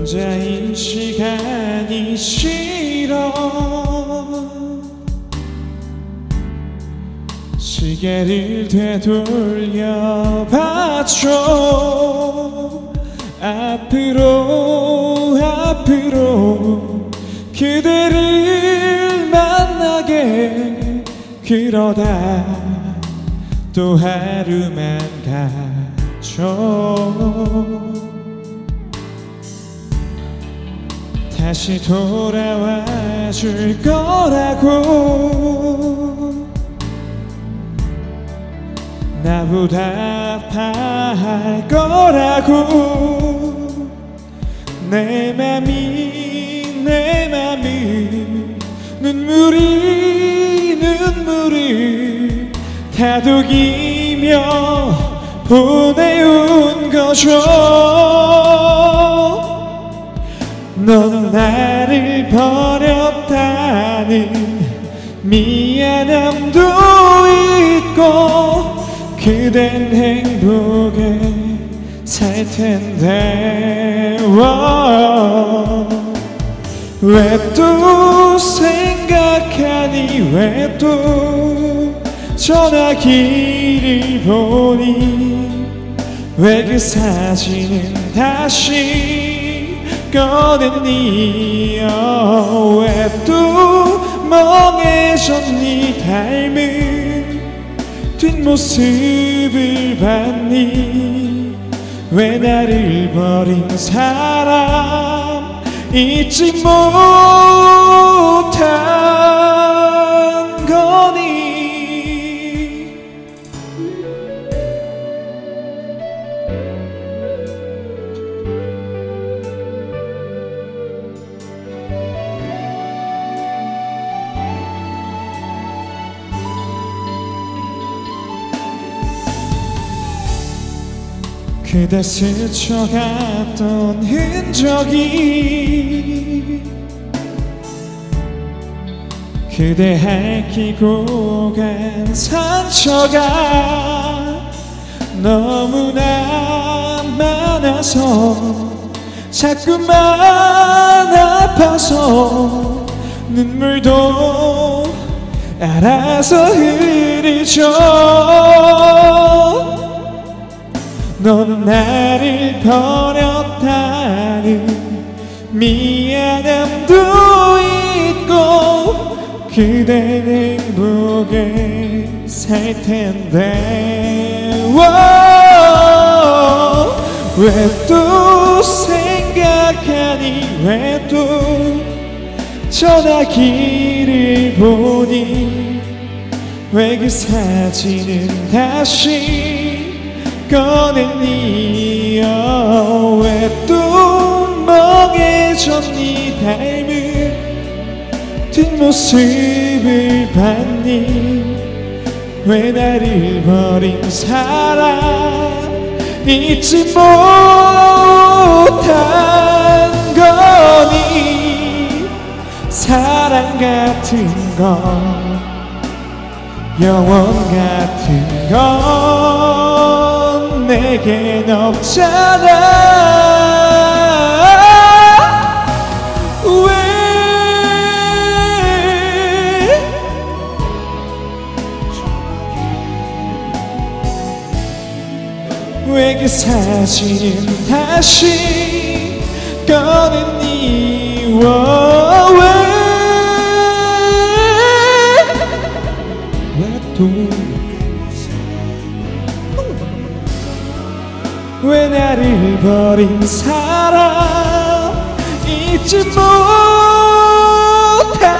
혼자인 시간이 싫어. 시계를 되돌려 봐줘. 앞으로 앞으로 그대를 만나게. 그러다 또 하루만 가죠. 다시 돌아와 줄 거라고. 나보다 아파할 거라고. 내 맘이 눈물을 다독이며 보내온 거죠. 넌 나를 버렸다는 미안함도 있고 그댄 행복에 살 텐데. 왜 또 생각하니 왜 또 전화기를 보니 왜 그 사진은 다시 꺼냈니. 왜 또 멍해졌니. 닮은 뒷모습을 봤니. 왜 나를 버린 사람 잊지 못한 거니. 그대 스쳐갔던 흔적이 그대 핥히고 간 상처가 너무나 많아서 자꾸만 아파서 눈물도 알아서 흐르죠. 넌 나를 버렸다는 미안함도 있고 그대 행복에 살 텐데. 왜 또 생각하니 왜 또 전화기를 보니 왜 그 사진은 다시 꺼냈니. 왜 또 멍해졌니. 닮은 뒷모습을 봤니. 왜 나를 버린 사람 잊지 못한 거니. 사랑 같은 건 영원 같은 건 내겐 없잖아. 왜 그 사진은 다시 꺼냈니. 왜 나를 버린 사람 잊지 못한